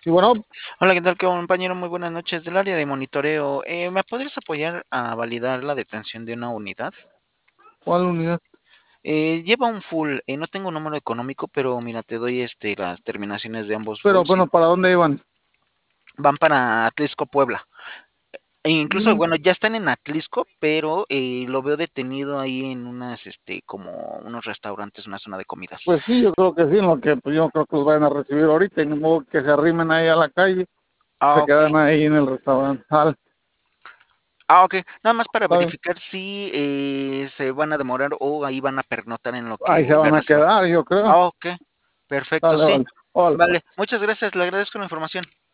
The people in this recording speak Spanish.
Y bueno, Hola, ¿qué tal, compañero? Muy buenas noches. Del área de monitoreo, ¿me podrías apoyar a validar la detención de una unidad? ¿cuál unidad? Lleva un full, no tengo un número económico, pero mira, te doy las terminaciones de ambos Pero fulls y bueno, ¿para dónde iban? van para Atlisco, Puebla. E incluso, Mm, bueno, ya están en Atlisco, pero lo veo detenido ahí en como unos restaurantes, una zona de comidas. pues sí, yo creo que sí, en lo que pues yo creo que los vayan a recibir ahorita, y ni modo que se arrimen ahí a la calle, Ah, se ok. quedan ahí en el restaurante. Ah, ok. Nada más para ¿Está bien? verificar si se van a demorar o ahí van a pernotar en lo Ahí se que le van a reciban. quedar, yo creo. Ah, ok. Perfecto, Dale, sí. vale. Órale, pues. Vale, muchas gracias, le agradezco la información.